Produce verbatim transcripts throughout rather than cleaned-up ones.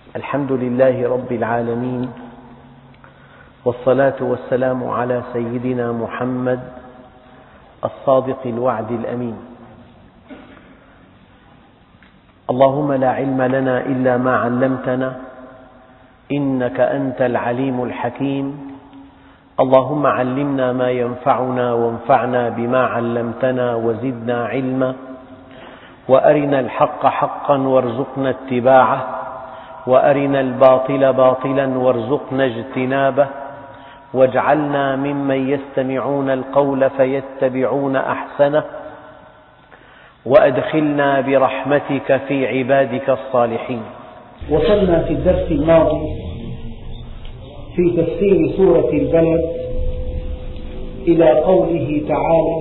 الحمد لله رب العالمين، والصلاة والسلام على سيدنا محمد الصادق الوعد الأمين. اللهم لا علم لنا إلا ما علمتنا إنك أنت العليم الحكيم. اللهم علمنا ما ينفعنا وانفعنا بما علمتنا وزدنا علما، وأرنا الحق حقا وارزقنا اتباعه، وأرنا الباطل باطلا وارزقنا اجتنابه، واجعلنا ممن يستمعون القول فيتبعون أحسنه، وأدخلنا برحمتك في عبادك الصالحين. وصلنا في الدرس الماضي في تفسير سورة البلد إلى قوله تعالى: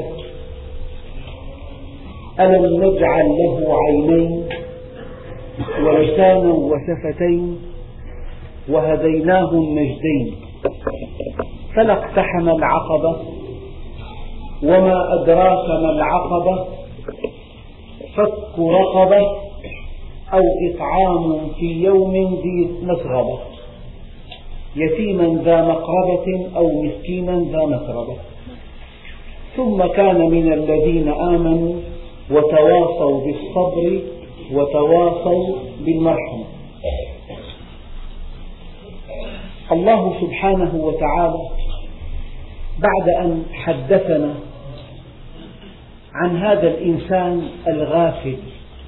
ألم نجعل له عينين ولسانا وشفتين وهديناه النجدين فلا اقتحم العقبة وما أدراك ما العقبة فك رقبة أو إطعام في يوم ذي مسغبة يتيما ذا مقربة أو مسكينا ذا مسربة ثم كان من الذين آمنوا وتواصوا بالصبر وتواصوا بالمرحمة. الله سبحانه وتعالى بعد أن حدثنا عن هذا الإنسان الغافل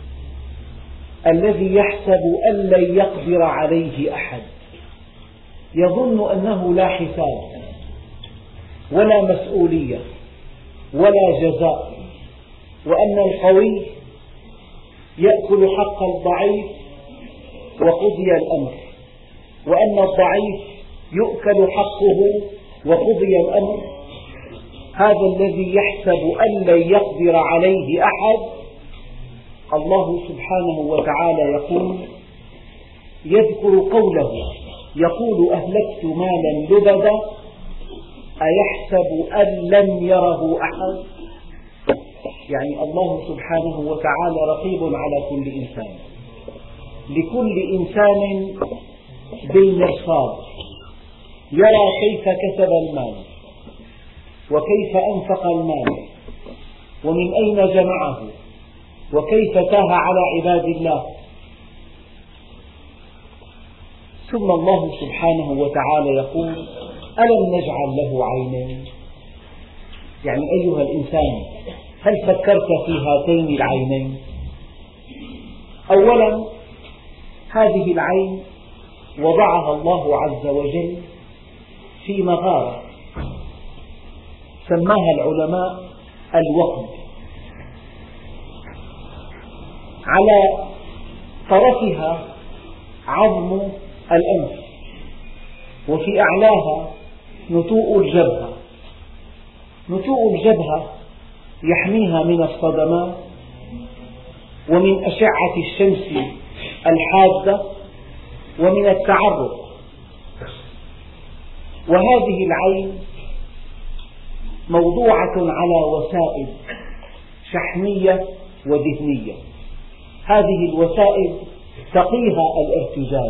الذي يحسب أن لن يقدر عليه أحد، يظن أنه لا حساب ولا مسؤولية ولا جزاء، وأن القوي يأكل حق الضعيف وقضي الأمر، وأن الضعيف يؤكل حقه وقضي الأمر. هذا الذي يحسب أن لن يقدر عليه أحد الله سبحانه وتعالى يقول يذكر قوله يقول: أهلكت مالا لبدا أيحسب أن لم يره أحد؟ يعني الله سبحانه وتعالى رقيب على كل إنسان، لكل إنسان بالمرصاد، يرى كيف كسب المال وكيف أنفق المال ومن أين جمعه وكيف تاه على عباد الله. ثم الله سبحانه وتعالى يقول: ألم نجعل له عينين؟ يعني أيها الإنسان، هل فكرت في هاتين العينين؟ أولا، هذه العين وضعها الله عز وجل في مغارة سماها العلماء الوقد، على طرفها عظم الأنف، وفي أعلاها نتوء الجبهة. نتوء الجبهة يحميها من الصدمات ومن أشعة الشمس الحادة ومن التعرق. وهذه العين موضوعة على وسائد شحمية ودهنية، هذه الوسائد تقيها الارتجاج.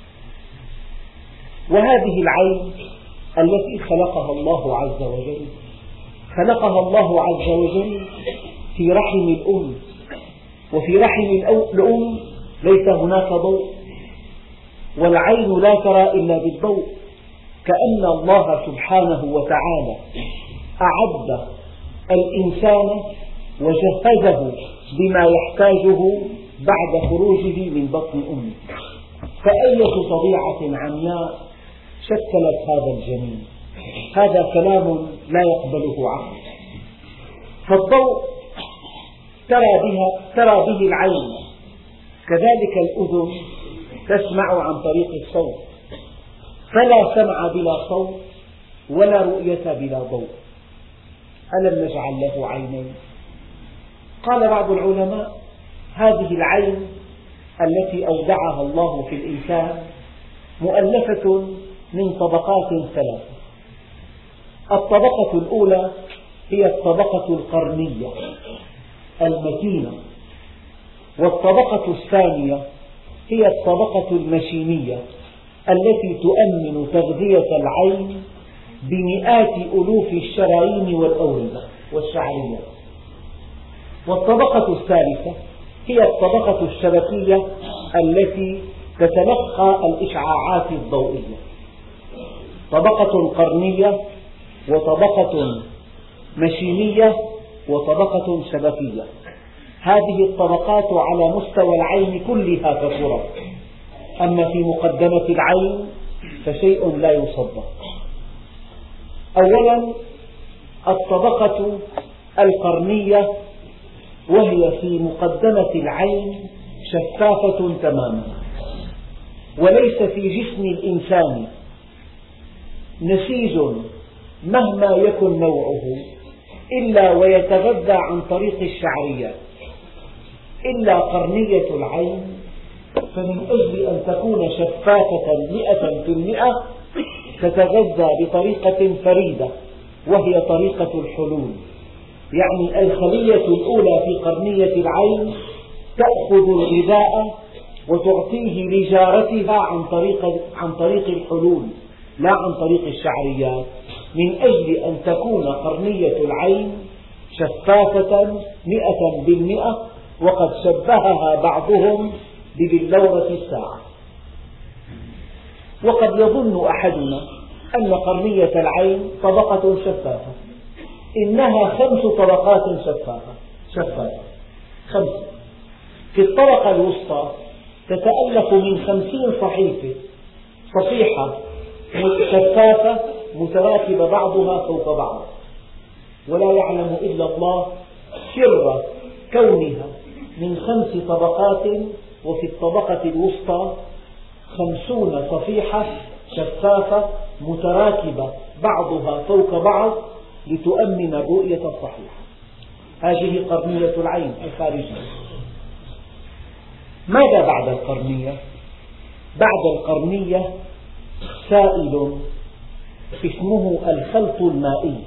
وهذه العين التي خلقها الله عز وجل خلقها الله عز وجل في رحم الأم، وفي رحم الأم ليس هناك ضوء، والعين لا ترى إلا بالضوء، كأن الله سبحانه وتعالى أعد الإنسان وجهزه بما يحتاجه بعد خروجه من بطن أمه. فأية طبيعة عمياء شكلت هذا الجنين؟ هذا كلام لا يقبله عقل. فالضوء ترى بها ترى به العين، كذلك الأذن تسمع عن طريق الصوت، فلا سمع بلا صوت ولا رؤية بلا ضوء. ألم نجعل له عينين؟ قال بعض العلماء: هذه العين التي أودعها الله في الإنسان مؤلفة من طبقات ثلاثة. الطبقة الأولى هي الطبقة القرنية المتينة، والطبقة الثانية هي الطبقة المشيمية التي تؤمن تغذية العين بمئات ألوف الشرايين والأوردة والشعريات. والطبقة الثالثة هي الطبقة الشبكية التي تتلقى الإشعاعات الضوئية، طبقة قرنية وطبقة مشيمية وطبقة شبكية. هذه الطبقات على مستوى العين كلها كثرة، أما في مقدمة العين فشيء لا يصدق. أولا الطبقة القرنية، وهي في مقدمة العين شفافة تماما، وليس في جسم الإنسان نسيج مهما يكن نوعه إلا ويتغذى عن طريق الشعريات، إلا قرنية العين، فمن أجل أن تكون شفافة مئة في المئة تتغذى بطريقة فريدة، وهي طريقة الحلول. يعني الخلية الأولى في قرنية العين تأخذ الغذاء وتعطيه لجارتها عن طريق, عن طريق الحلول لا عن طريق الشعريات، من أجل أن تكون قرنية العين شفافة مئة بالمئة. وقد شبهها بعضهم ببلورة الساعة. وقد يظن أحدنا أن قرنية العين طبقة شفافة، إنها خمس طبقات شفافة شفافة خمسة. في الطبقة الوسطى تتألف من خمسين صحيفة صفيحة شفافة متراكبة بعضها فوق بعض، ولا يعلم إلا الله سر كونها من خمس طبقات، وفي الطبقة الوسطى خمسون صفيحة شفافة متراكبة بعضها فوق بعض لتؤمن الرؤية الصحيحة. هذه قرنية العين الخارجية. ماذا بعد القرنية؟ بعد القرنية سائل اسمه الخلط المائي،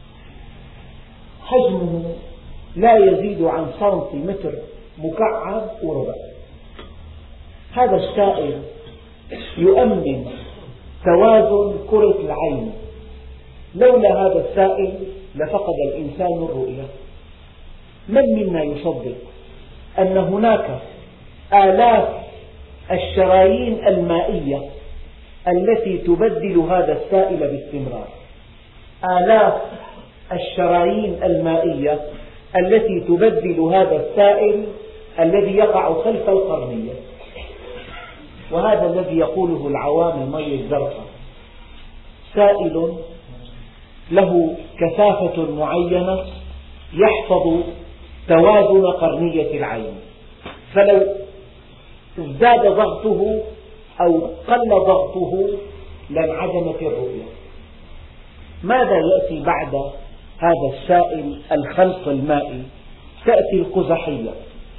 حجمه لا يزيد عن سنتيمتر مكعب وربع. هذا السائل يؤمن توازن كرة العين. لولا هذا السائل لفقد الإنسان الرؤية. من منا يصدق أن هناك آلاف الشرايين المائية التي تبدل هذا السائل باستمرار، آلاف الشرايين المائية التي تبدل هذا السائل الذي يقع خلف القرنية. وهذا الذي يقوله العوام المية الزرقاء، سائل له كثافة معينة يحفظ توازن قرنية العين، فلو ازداد ضغطه أو قل ضغطه لانعدمت الرؤية. ماذا يأتي بعد هذا السائل الخلط المائي؟ تأتي القزحية.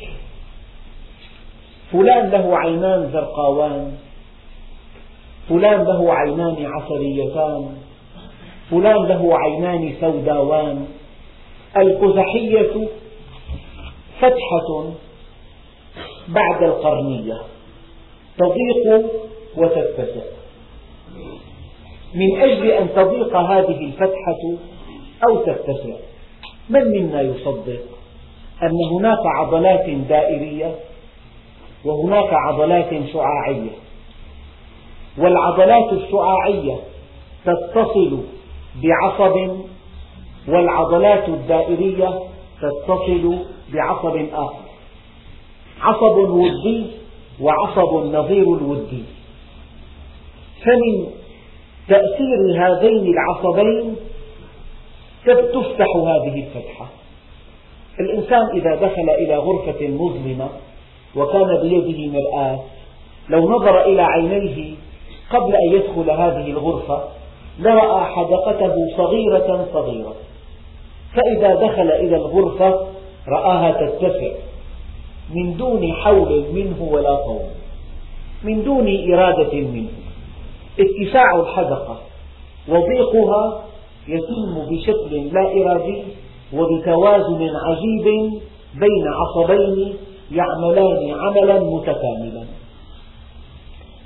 فلان له عينان زرقاوان، فلان له عينان عسليتان، فلان له عينان سوداوان. القزحية فتحة بعد القرنية تضيق وتتسع. من أجل أن تضيق هذه الفتحة أو تتسع، من منا يصدق أن هناك عضلات دائرية وهناك عضلات شعاعية، والعضلات الشعاعية تتصل بعصب، والعضلات الدائرية تتصل بعصب آخر، عصب ودي وعصب نظير الودي. فمن تأثير هذين العصبين تفتح هذه الفتحة. الإنسان إذا دخل إلى غرفة مظلمة وكان بيده مرآة، لو نظر إلى عينيه قبل أن يدخل هذه الغرفة لرأى حدقته صغيرة صغيرة، فإذا دخل إلى الغرفة رآها تتسع من دون حول منه ولا طول، من دون إرادة منه. اتساع الحدقة وضيقها يتم بشكل لا إرادي وبتوازن عجيب بين عصبين يعملان عملا متكاملا.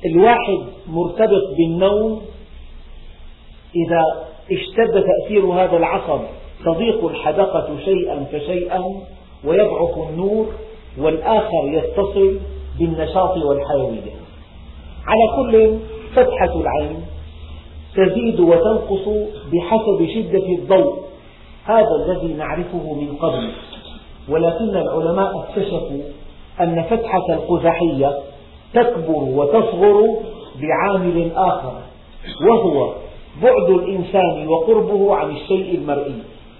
الواحد مرتبط بالنوم، إذا اشتد تأثير هذا العصب تضيق الحدقة شيئا فشيئا ويضعف النور، والآخر يتصل بالنشاط والحيوية. على كل، فتحة العين تزيد وتنقص بحسب شدة الضوء، هذا الذي نعرفه من قبل، ولكن العلماء اكتشفوا أن فتحة القزحية تكبر وتصغر بعامل آخر، وهو بعد الإنسان وقربه عن الشيء المرئي.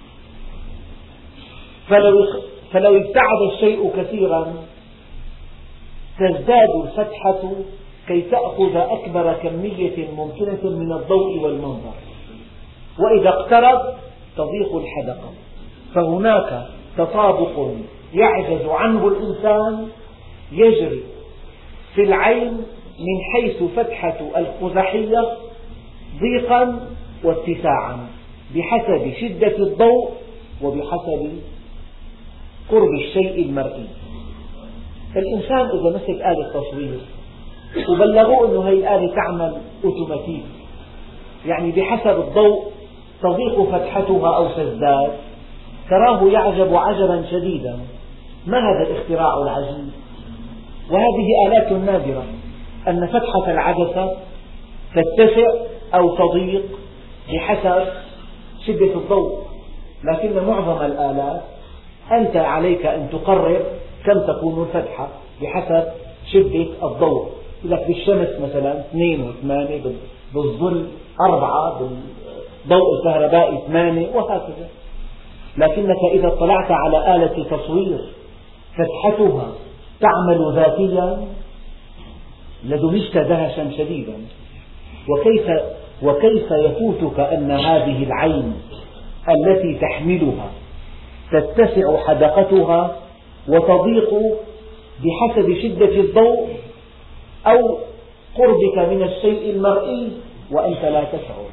فلو فلو ابتعد الشيء كثيرا تزداد الفتحة كي تأخذ أكبر كمية ممكنة من الضوء والمنظر، وإذا اقترب تضيق الحدقة. فهناك تطابق يعجز عنه الإنسان يجري في العين من حيث فتحة القزحية ضيقا واتساعا بحسب شدة الضوء وبحسب قرب الشيء المرئي. الإنسان إذا مسك آلة تصوير وبلغوه أنه هذه الآلة تعمل أوتوماتيك، يعني بحسب الضوء تضيق فتحتها أو تزداد، تراه يعجب عجبا شديدا، ما هذا الاختراع العجيب؟ وهذه آلات نادرة، أن فتحة العدسة تتسع أو تضيق بحسب شدة الضوء، لكن معظم الآلات أنت عليك أن تقرر كم تكون الفتحة بحسب شدة الضوء. لك بالشمس مثلا اثنين وثمانية، بالظل أربعة، بالضوء الكهربائي ثمانية، وهكذا. لكنك إذا اطلعت على آلة تصوير فتحتها تعمل ذاتيا لدهشت دهشا شديدا. وكيف, وكيف يفوتك أن هذه العين التي تحملها تتسع حدقتها وتضيق بحسب شدة الضوء أو قربك من الشيء المرئي وأنت لا تشعر؟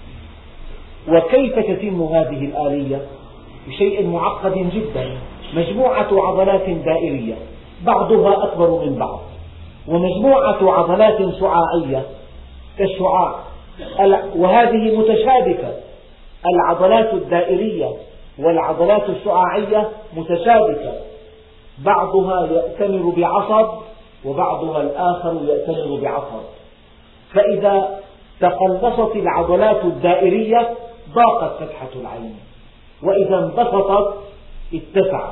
وكيف تتم هذه الآلية؟ بشيء معقد جدا، مجموعة عضلات دائرية بعضها أكبر من بعض، ومجموعة عضلات شعاعية كالشعاع، وهذه متشابكة، العضلات الدائرية والعضلات الشعاعية متشابكة، بعضها يأتمر بعصب وبعضها الآخر يأتمر بعصب، فإذا تقلصت العضلات الدائرية ضاقت فتحة العين، وإذا انبسطت اتسعت.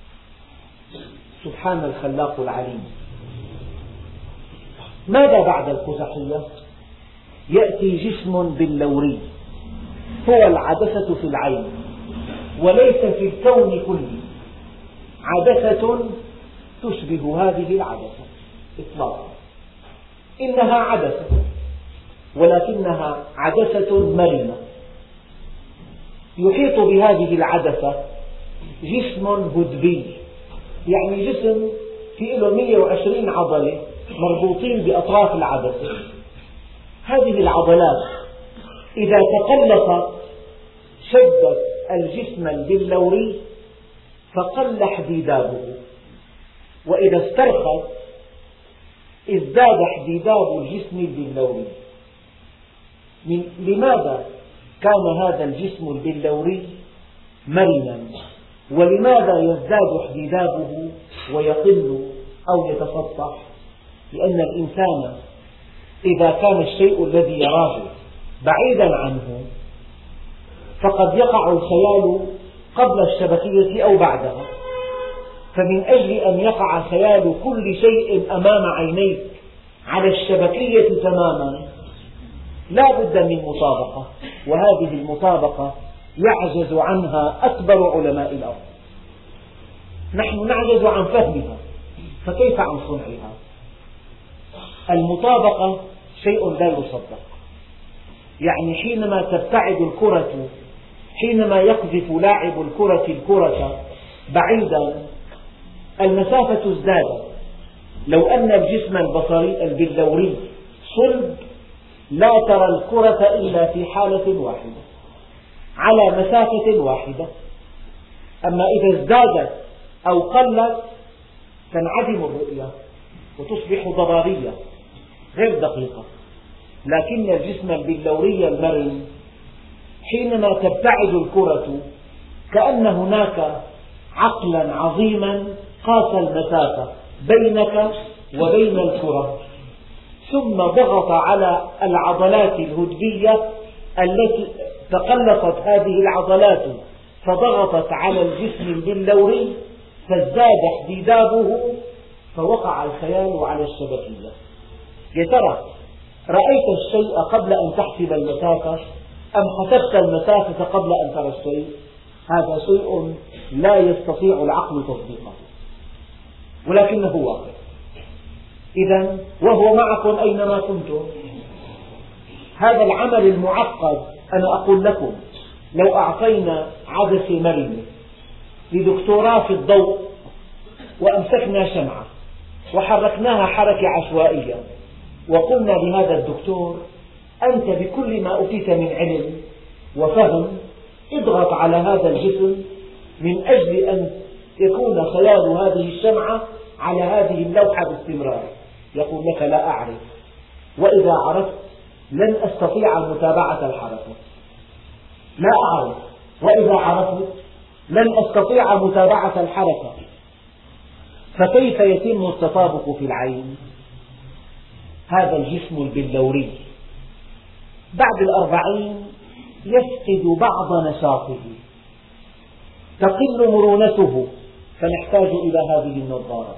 سبحان الخلاق العليم. ماذا بعد القزحية؟ يأتي جسم بلوري هو العدسة في العين، وليس في الكون كله عدسة تشبه هذه العدسة إطلاقا، إنها عدسة ولكنها عدسة مرنة. يحيط بهذه العدسة جسم هدبي، يعني جسم فيه له مئة وعشرين عضلة مربوطين بأطراف العدسة. هذه العضلات إذا تقلصت شدت الجسم البلوري فقل حديدابه، وإذا استرخت ازداد حديداب الجسم البلوري. لماذا كان هذا الجسم البلوري مرنا؟ ولماذا يزداد حديدابه ويقل أو يتسطح؟ لأن الإنسان إذا كان الشيء الذي يراه بعيدا عنه فقد يقع الخيال قبل الشبكية أو بعدها، فمن أجل أن يقع خيال كل شيء أمام عينيك على الشبكية تماما لا بد من مطابقة، وهذه المطابقة يعجز عنها أكبر علماء الأرض. نحن نعجز عن فهمها، فكيف عن صنعها؟ المطابقة شيء لا يصدق، يعني حينما تبتعد الكرة، حينما يقذف لاعب الكرة الكرة بعيدا المسافة ازدادت. لو أن الجسم البصري البلوري صلب لا ترى الكرة إلا في حالة واحدة على مسافة واحدة، أما إذا ازدادت أو قلت تنعدم الرؤية وتصبح ضبابية. غير دقيقة، لكن الجسم البلوري المرن حينما تبتعد الكرة كأن هناك عقلا عظيما قاس المسافة بينك وبين الكرة، ثم ضغط على العضلات الهدبية التي تقلصت هذه العضلات فضغطت على الجسم البلوري فازداد احتدابه فوقع الخيال على الشبكية. يا ترى رأيت الشيء قبل أن تحسب المسافة أم حسبت المسافة قبل أن ترى الشيء؟ هذا شيء لا يستطيع العقل تصديقه، ولكنه واقع. إذا وهو معكم أينما كنتم. هذا العمل المعقد أنا أقول لكم لو أعطينا عدسة مرنة لدكتوراه في الضوء وأمسكنا شمعة وحركناها حركة عشوائية وقلنا لهذا الدكتور أنت بكل ما أوتيت من علم وفهم اضغط على هذا الجسم من أجل أن يكون خيال هذه الشمعة على هذه اللوحة باستمرار، يقول لك لا أعرف، وإذا عرفت لن أستطيع متابعة الحركة. لا أعرف وإذا عرفت لن أستطيع متابعة الحركة. فكيف يتم التطابق في العين؟ هذا الجسم البلوري بعد الأربعين يفقد بعض نشاطه، تقل مرونته، فنحتاج إلى هذه النظارة.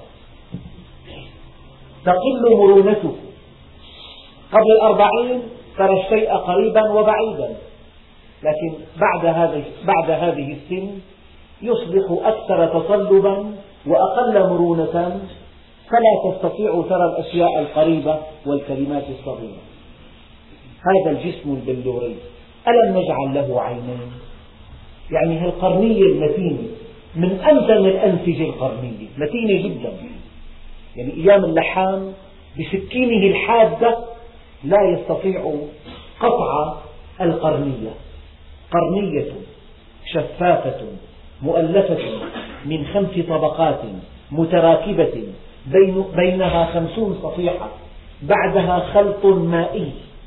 تقل مرونته، قبل الأربعين ترى الشيء قريبا وبعيدا، لكن بعد هذه بعد هذه السن يصبح أكثر تصلبا وأقل مرونة، فلا تستطيع ترى الأشياء القريبة والكلمات الصغيرة. هذا الجسم البلوري ألم نجعل له عينين؟ يعني هالقرنية المتينة من أمتن الأنسجة القرنية، متينة جدا، يعني أيام اللحام بسكينه الحادة لا يستطيع قطع القرنية. قرنية شفافة مؤلفة من خمس طبقات متراكبة بين بينها خمسون صفيحة، بعدها خلط مائي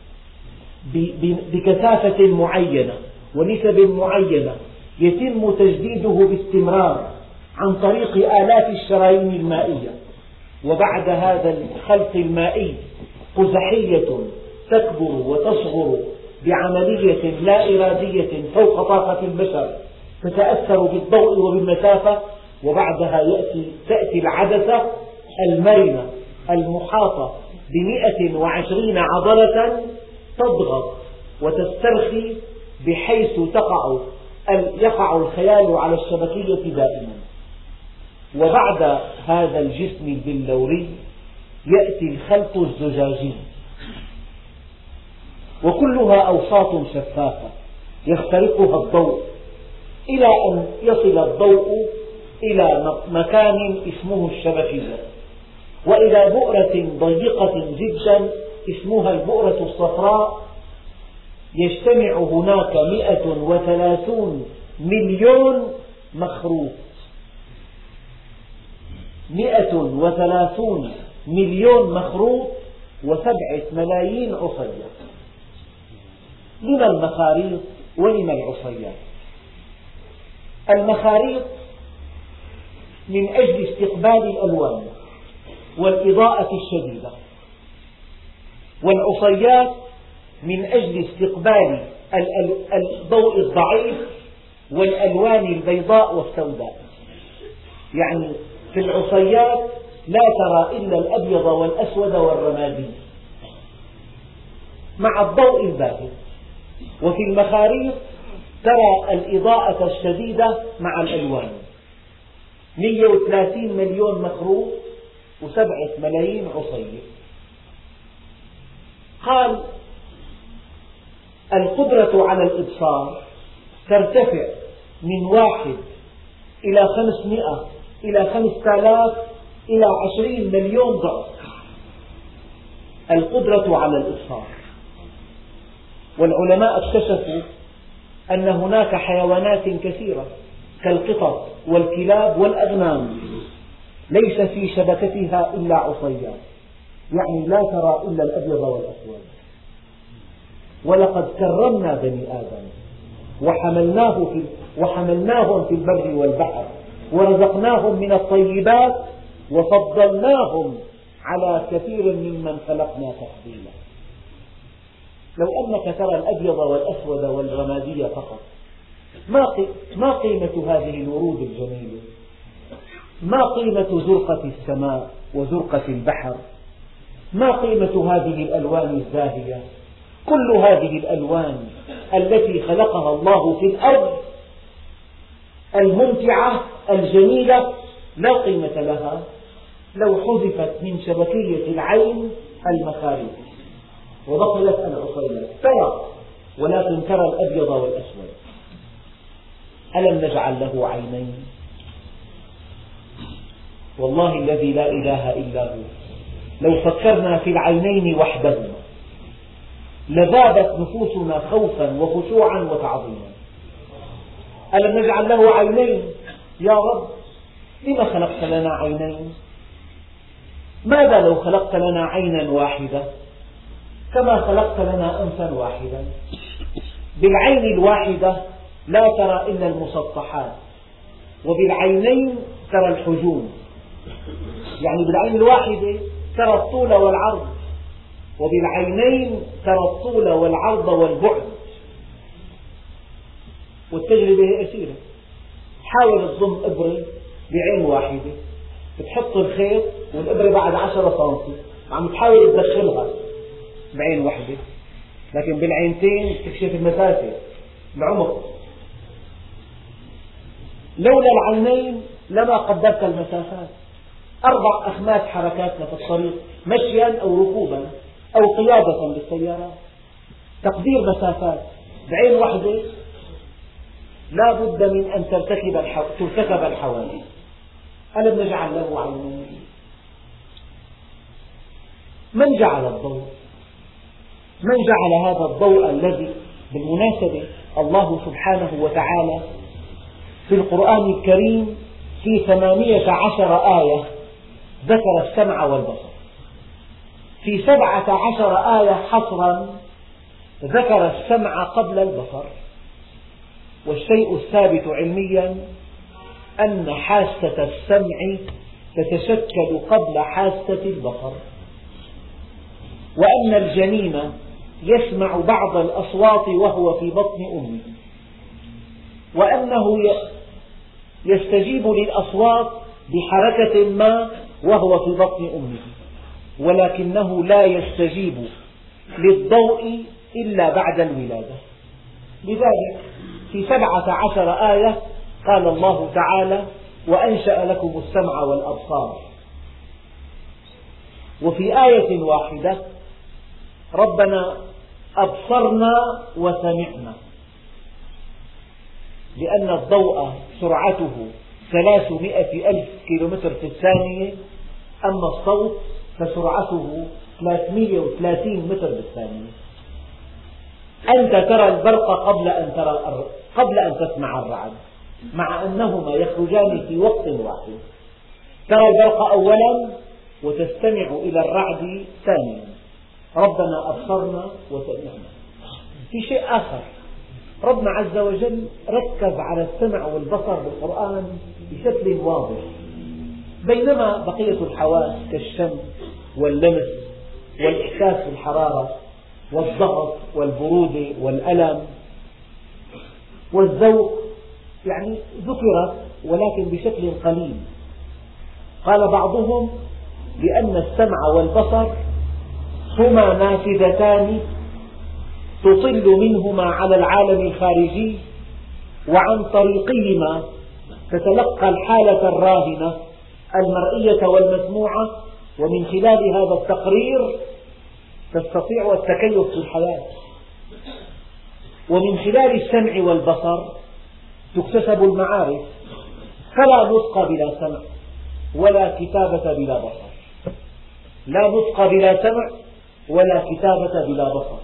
بكثافة معينة ونسب معينة يتم تجديده باستمرار عن طريق آلاف الشرايين المائية، وبعد هذا الخلط المائي قزحية تكبر وتصغر بعملية لا إرادية فوق طاقة البشر تتأثر بالضوء وبالمسافة، وبعدها يأتي تأتي العدسة المرنة المحاطة بمئة وعشرين عضلة تضغط وتسترخي بحيث تقع يقع الخيال على الشبكية دائما. وبعد هذا الجسم البلوري يأتي الخلط الزجاجي، وكلها أوساط شفافة يخترقها الضوء إلى أن يصل الضوء إلى مكان اسمه الشبكية، وإلى بؤرة ضيقة جدا اسمها البؤرة الصفراء، يجتمع هناك مئة وثلاثون مليون مخروط، مئة وثلاثون مليون مخروط وسبعة ملايين عصية. لما المخاريط ولما العصيات؟ المخاريط من أجل استقبال الألوان والإضاءة الشديدة، والعصيات من أجل استقبال الضوء الضعيف والألوان البيضاء والسوداء. يعني في العصيات لا ترى إلا الأبيض والأسود والرمادي مع الضوء الباهت، وفي المخاريط ترى الإضاءة الشديدة مع الألوان. مئة وثلاثين مليون مخروط وسبعة ملايين عصية. قال القدرة على الإبصار ترتفع من واحد إلى خمسمئة إلى خمسة آلاف إلى عشرين مليون ضعف القدرة على الإبصار. والعلماء اكتشفوا أن هناك حيوانات كثيرة كالقطط والكلاب والأغنام ليس في شبكتها إلا عصيات، يعني لا ترى إلا الأبيض والأسود. ولقد كرمنا بني آدم وحملناه في وحملناهم في البر والبحر ورزقناهم من الطيبات وفضلناهم على كثير ممن خلقنا تفضيلا. لو أنك ترى الأبيض والأسود والرمادي فقط، ما قيمة هذه الورود الجميلة؟ ما قيمة زرقة السماء وزرقة البحر؟ ما قيمة هذه الألوان الزاهية؟ كل هذه الألوان التي خلقها الله في الأرض الممتعة الجميلة لا قيمة لها لو حذفت من شبكية العين المخارج وبقيت العصيلات. ترى ولكن ترى الأبيض والأسود. ألم نجعل له عينين؟ والله الذي لا إله إلا هو لو فكرنا في العينين وحدهما لذابت نفوسنا خوفا وخشوعا وتعظيما. ألم نجعل له عينين؟ يا رب لما خلقت لنا عينين؟ ماذا لو خلقت لنا عينا واحدة كما خلقت لنا أنفا واحدا؟ بالعين الواحدة لا ترى إلا المسطحات، وبالعينين ترى الحجون. يعني بالعين الواحدة ترى الطول والعرض، وبالعينين ترى الطول والعرض والبعد. والتجربة هي يسيرة. حاول تضم إبرة بعين واحدة، بتحط الخيط والإبرة بعد عشرة سنتي عم تحاول تدخلها بعين واحدة، لكن بالعينتين تكشف المسافة العمق. لولا العينين لما قدرت المسافات. أربع أخماس حركاتنا في الطريق مشيا أو ركوبا أو قيادة بالسيارة، تقدير مسافات بعين واحدة لا بد من أن ترتكب ترتكب الحوادث. ألم نجعل له عينين؟ من جعل الضوء؟ من جعل هذا الضوء الذي بالمناسبة الله سبحانه وتعالى في القرآن الكريم في ثمانية عشر آية ذكر السمع والبصر، في سبعة عشر آية حصرا ذكر السمع قبل البصر. والشيء الثابت علميا أن حاسة السمع تتشكل قبل حاسة البصر، وأن الجنين يسمع بعض الأصوات وهو في بطن أمه، وأنه يستجيب للأصوات بحركة ما وهو في بطن أمه، ولكنه لا يستجيب للضوء إلا بعد الولادة. لذلك في سبعة عشر آية قال الله تعالى: وأنشأ لكم السمع والأبصار. وفي آية واحدة ربنا أبصرنا وسمعنا، لأن الضوء سرعته ثلاثمائة ألف كيلومتر في الثانية، أما الصوت فسرعته ثلاثمائة وثلاثين متر بالثانية. أنت ترى البرق قبل أن ترى قبل أن تسمع الرعد، مع أنهما يخرجان في وقت واحد. ترى البرق أولا وتستمع إلى الرعد ثانيا. ربنا أبصرنا وسمعنا. في شيء آخر، ربنا عز وجل ركز على السمع والبصر بالقرآن بشكل واضح، بينما بقية الحواس كالشم واللمس والإحساس بالحرارة والضغط والبرودة والألم والذوق يعني ذكرت ولكن بشكل قليل. قال بعضهم بأن السمع والبصر هما نافذتان تطل منهما على العالم الخارجي، وعن طريقهما تتلقى الحالة الراهنة المرئية والمسموعة، ومن خلال هذا التقرير تستطيع التكيف في الحياة. ومن خلال السمع والبصر تكتسب المعارف، فلا نطق بلا سمع ولا كتابة بلا بصر. لا نطق بلا سمع ولا كتابة بلا بصر.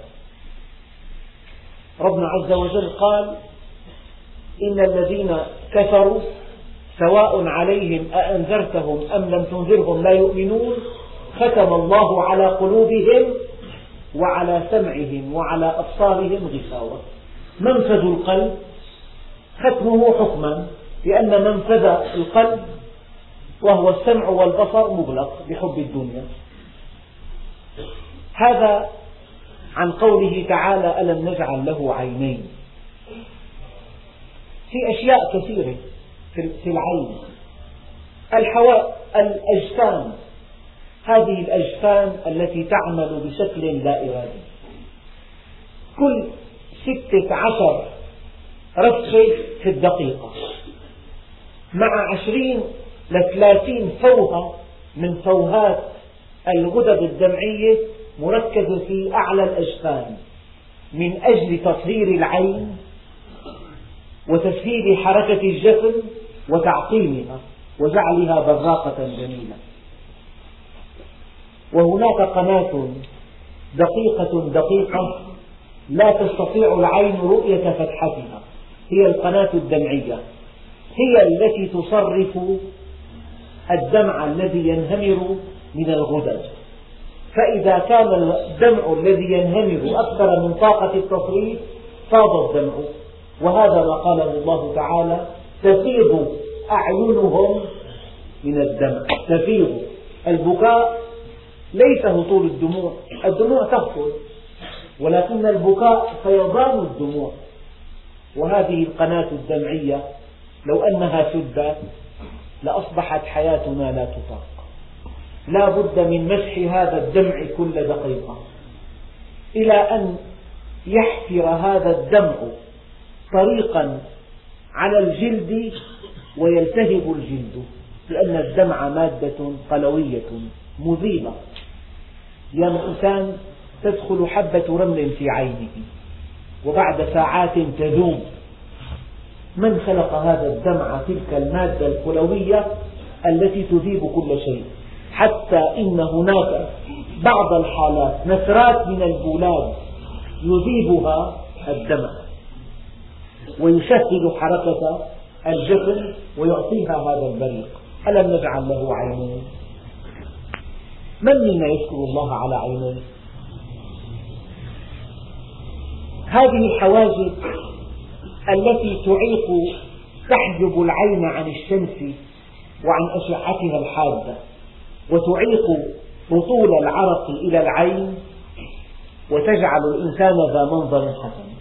ربنا عز وجل قال: إن الذين كفروا سواء عليهم أأنذرتهم أم لم تنذرهم لا يؤمنون ختم الله على قلوبهم وعلى سمعهم وعلى أبصارهم غشاوة. منفذ القلب ختمه حكما، لأن منفذ القلب وهو السمع والبصر مغلق بحب الدنيا. هذا عن قوله تعالى: ألم نجعل له عينين. في أشياء كثيرة في العين. الحواء، الأجفان، هذه الأجفان التي تعمل بشكل لا إرادي، كل ستة عشر رفة في الدقيقة، مع عشرين لثلاثين فوهة من فوهات الغدد الدمعية مركزة في أعلى الأجفان من أجل تطهير العين وتسهيل حركة الجفن وتعقيمها وجعلها براقة جميلة. وهناك قناة دقيقة دقيقة لا تستطيع العين رؤية فتحتها، هي القناة الدمعية، هي التي تصرف الدمع الذي ينهمر من الغدد. فإذا كان الدمع الذي ينهمر أكثر من طاقة التصريف فاض الدمع، وهذا ما قاله الله تعالى: تفيض أعينهم من الدمع. تفيض، البكاء ليس هطول الدموع، الدموع تهطل، ولكن البكاء فيضان الدموع. وهذه القناة الدمعية لو أنها سدت لأصبحت حياتنا لا تطاق. لا بد من مسح هذا الدمع كل دقيقة، إلى أن يحفر هذا الدمع طريقا على الجلد ويلتهب الجلد، لأن الدمع مادة قلوية مذيبة. يعني الإنسان تدخل حبة رمل في عينه وبعد ساعات تذوب. من خلق هذا الدمع؟ تلك المادة القلوية التي تذيب كل شيء، حتى إن هناك بعض الحالات نترات من البولاد يذيبها الدمع ويسهل حركة الجفن ويعطيها هذا البريق. ألم نجعل له عينين؟ من منا يشكر الله على عينيه؟ هذه الحواجب التي تعيق تحجب العين عن الشمس وعن أشعتها الحادة، وتعيق وصول العرق إلى العين، وتجعل الإنسان ذا منظر حسن.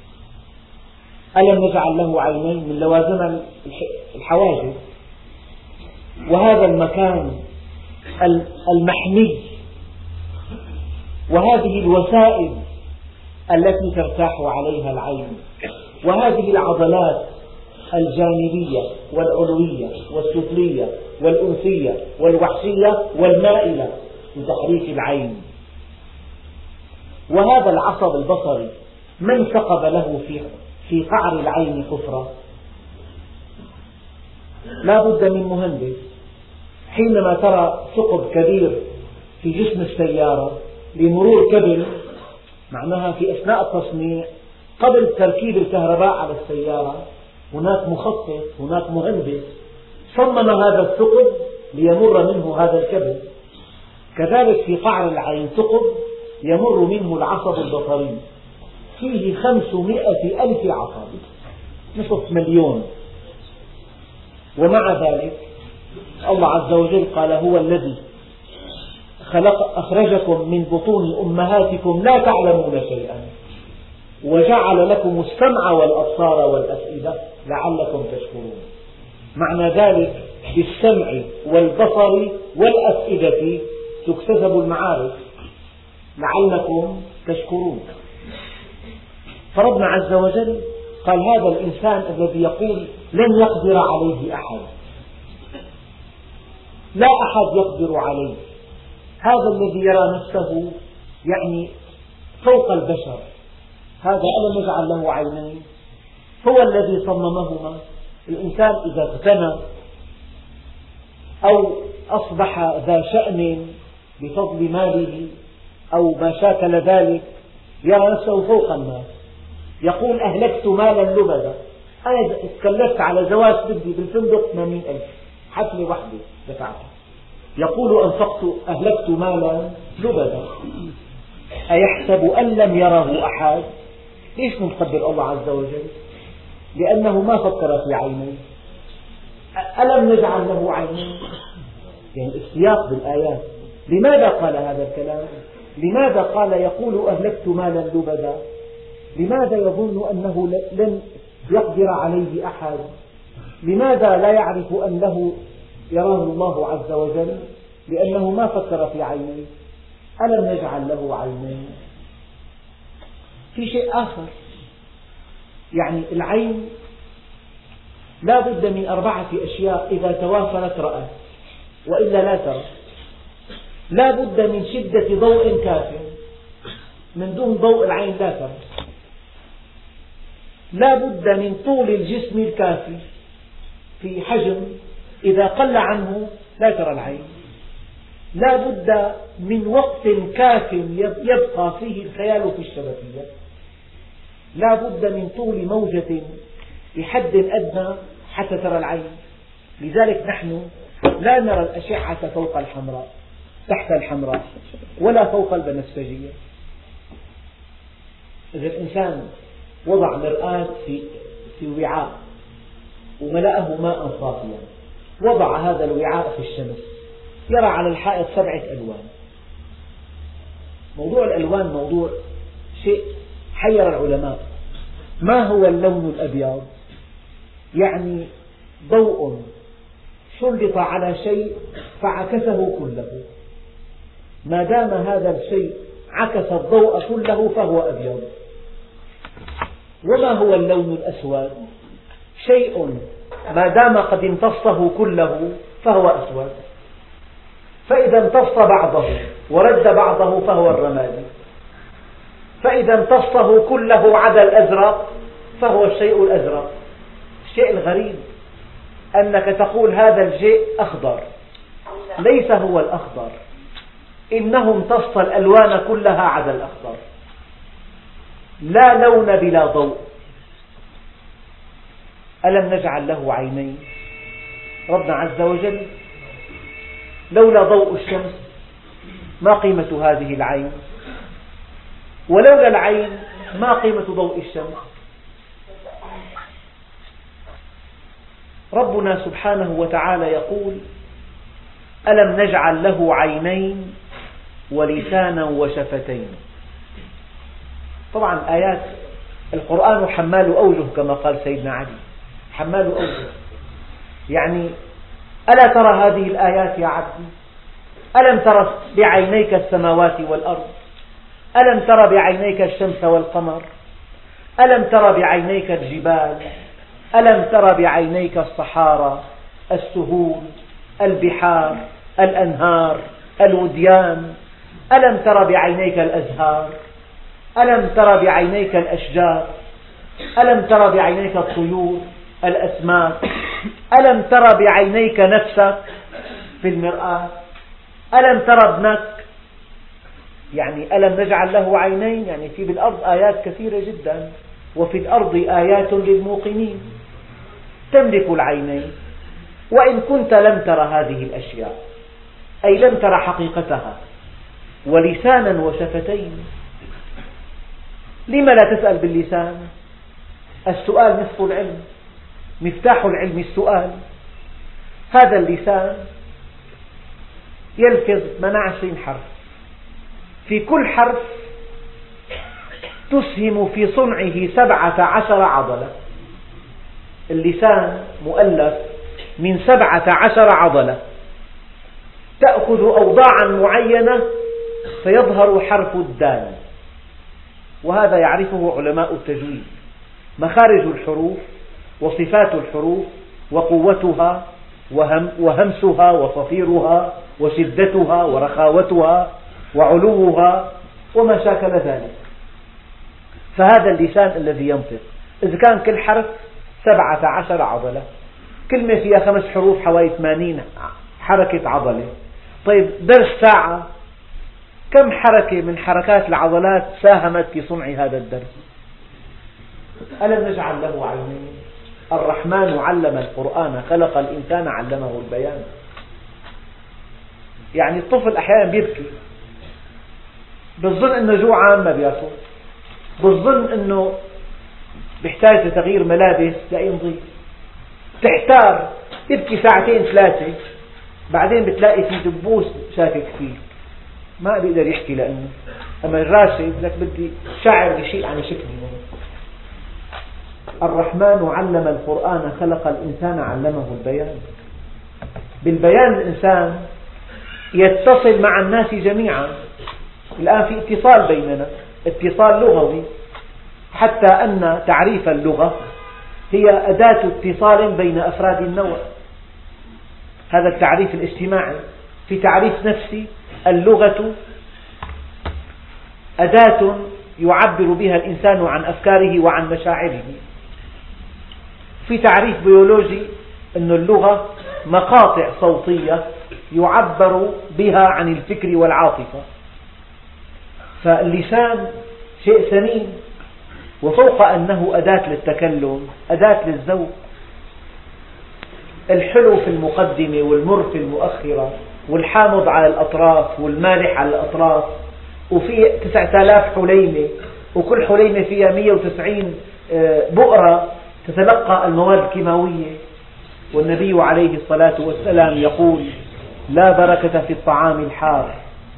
ألم نجعل له عينين من لوازم الحواجب. وهذا المكان المحمي وهذه الوسائل التي ترتاح عليها العين وهذه العضلات الجانبية والعلوية والسفلية والأنسية والوحشية والمائلة لتحريك العين، وهذا العصب البصري من ثقب له في في قعر العين حفرة؟ لا بد من مهندس. حينما ترى ثقب كبير في جسم السيارة لمرور كبل، معناها في أثناء التصنيع قبل تركيب الكهرباء على السيارة هناك مخطط، هناك مهندس صمم هذا الثقب ليمر منه هذا الكبل. كذلك في قعر العين ثقب يمر منه العصب البصري، فيه خمسمائة ألف عصب، نصف مليون. ومع ذلك الله عز وجل قال: هو الذي خلق أخرجكم من بطون أمهاتكم لا تعلمون شيئا وجعل لكم السمع والأبصار والأفئدة لعلكم تشكرون. معنى ذلك بالسمع والبصر والأفئدة تكتسب المعارف لعلكم تشكرون. فربنا عز وجل قال: هذا الإنسان الذي يقول لن يقدر عليه أحد، لا أحد يقدر عليه، هذا الذي يرى نفسه يعني فوق البشر، هذا ألم نجعل له عينين؟ هو الذي صممهما. الإنسان إذا اغتنى أو أصبح ذا شأن بفضل ماله أو ما شاكل ذلك يرى نفسه فوق الناس، يقول: أهلكت مالا لبدا، أنا تكلفت على زواج بدي بالفندق ثمانين ألف، حفلة واحدة دفعتها، يقول أنفقت أهلكت مالا لبدا أيحسب أن لم يره أحد. ليش نقدر الله عز وجل؟ لأنه ما فكر في عينيه. ألم نجعل له عينين؟ يعني السياق بالآيات. لماذا قال هذا الكلام؟ لماذا قال يقول أهلكت مالا لبدا؟ لماذا يظن أنه لن يقدر عليه أحد؟ لماذا لا يعرف أنه يراه الله عز وجل؟ لأنه ما فكر في عينيه. ألم نجعل له عينين؟ في شيء آخر، يعني العين لا بد من أربعة أشياء إذا توافرت رأت، وإلا لا ترى. لا بد من شدة ضوء كافٍ، من دون ضوء العين لا ترى. لا بد من طول الجسم الكافي في حجم، إذا قل عنه لا ترى العين. لا بد من وقت كاف يبقى فيه الخيال في الشبكية. لا بد من طول موجة بحد أدنى حتى ترى العين. لذلك نحن لا نرى الأشعة فوق الحمراء تحت الحمراء ولا فوق البنفسجية. إذا الإنسان وضع مرآة في في وعاء وملأه ماء صافيا، وضع هذا الوعاء في الشمس، يرى على الحائط سبعة ألوان. موضوع الألوان موضوع شيء حير العلماء. ما هو اللون الأبيض؟ يعني ضوء سلط على شيء فعكسه كله. ما دام هذا الشيء عكس الضوء كله فهو أبيض. وما هو اللون الأسود؟ شيء ما دام قد امتصه كله فهو أسود، فإذا امتص بعضه ورد بعضه فهو الرمادي، فإذا امتصه كله عدا الأزرق فهو الشيء الأزرق. الشيء الغريب أنك تقول هذا الشيء أخضر، ليس هو الأخضر، إنه امتص الألوان كلها عدا الأخضر. لا لون بلا ضوء. ألم نجعل له عينين؟ ربنا عز وجل لولا ضوء الشمس ما قيمة هذه العين، ولولا العين ما قيمة ضوء الشمس. ربنا سبحانه وتعالى يقول ألم نجعل له عينين ولسانا وشفتين. طبعا آيات القرآن حمال أوجه كما قال سيدنا علي، حمال أوجه. يعني ألا ترى هذه الآيات يا عبدي؟ ألم ترى بعينيك السماوات والأرض؟ ألم ترى بعينيك الشمس والقمر؟ ألم ترى بعينيك الجبال؟ ألم ترى بعينيك الصحارى، السهول، البحار، الأنهار، الوديان؟ ألم ترى بعينيك الأزهار؟ ألم ترى بعينيك الأشجار؟ ألم ترى بعينيك الطيور، الأسماك؟ ألم ترى بعينيك نفسك في المرآة؟ ألم ترى ابنك؟ يعني ألم نجعل له عينين؟ يعني في بالأرض آيات كثيرة جدا. وفي الأرض آيات للموقنين. تملك العينين وإن كنت لم ترى هذه الأشياء، أي لم ترى حقيقتها. ولسانا وشفتين. لما لا تسأل باللسان؟ السؤال نصف العلم، مفتاح العلم السؤال. هذا اللسان يلفظ ثمانية وعشرين حرف، في كل حرف تسهم في صنعه سبعة عشر عضلة. اللسان مؤلف من سبعة عشر عضلة تأخذ أوضاعا معينة فيظهر حرف الدال، وهذا يعرفه علماء التجويد. مخارج الحروف وصفات الحروف وقوتها وهمسها وصفيرها وشدتها ورخاوتها وعلوها وما شاكل ذلك. فهذا اللسان الذي ينطق. إذا كان كل حرف سبعة عشر عضلة، كلمة فيها خمس حروف حوالي ثمانين حركة عضلة. طيب درس ساعة كم حركة من حركات العضلات ساهمت في صنع هذا الدرس؟ ألم نجعل له عينين؟ الرحمن علم القرآن، خلق الإنسان علمه البيان. يعني الطفل أحيانا بيبكي، بالظن أنه جوعان ما بياكل، بالظن أنه بيحتاج لتغيير ملابس تلاقيه نظيف، تحتار يبكي ساعتين ثلاثة، بعدين بتلاقي في دبوس شاكك فيه ما بيقدر يحكي، لأنه أما الراشد لك بدي شاعر بشيء عن شكله. الرحمن علم القرآن خلق الإنسان علمه البيان. بالبيان الإنسان يتصل مع الناس جميعا. الآن في اتصال بيننا، اتصال لغوي، حتى أن تعريف اللغة هي أداة اتصال بين أفراد النوع، هذا التعريف الاجتماعي. في تعريف نفسي، اللغة أداة يعبر بها الإنسان عن أفكاره وعن مشاعره. في تعريف بيولوجي، أن اللغة مقاطع صوتية يعبر بها عن الفكر والعاطفة. فاللسان شيء ثمين، وفوق أنه أداة للتكلم أداة للذوق. الحلو في المقدمة والمر في المؤخرة، والحامض على الأطراف والمالح على الأطراف، وفي تسعة آلاف حليمة، وكل حليمة فيها مئة وتسعين بؤرة تتلقى المواد الكيماوية. والنبي عليه الصلاة والسلام يقول: لا بركة في الطعام الحار،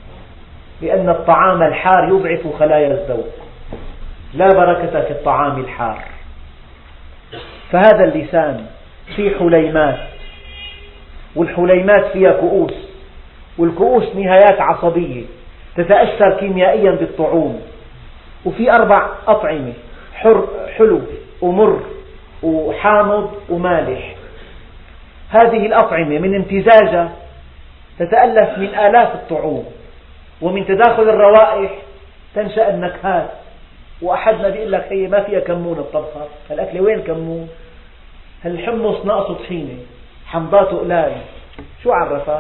لأن الطعام الحار يضعف خلايا الذوق. لا بركة في الطعام الحار. فهذا اللسان فيه حليمات، والحليمات فيها كؤوس، والكؤوس نهايات عصبية تتأثر كيميائيا بالطعوم. وفي أربع أطعمة: حلو ومر وحامض ومالح. هذه الأطعمة من امتزاجها تتألف من آلاف الطعوم، ومن تداخل الروائح تنشأ النكهات. وأحدنا بيقول لك هي ما فيها كمون الطبخة، هالأكلة وين كمون؟ هالحمص ناقصه طحينة، حمضاته قلال، شو عرفك؟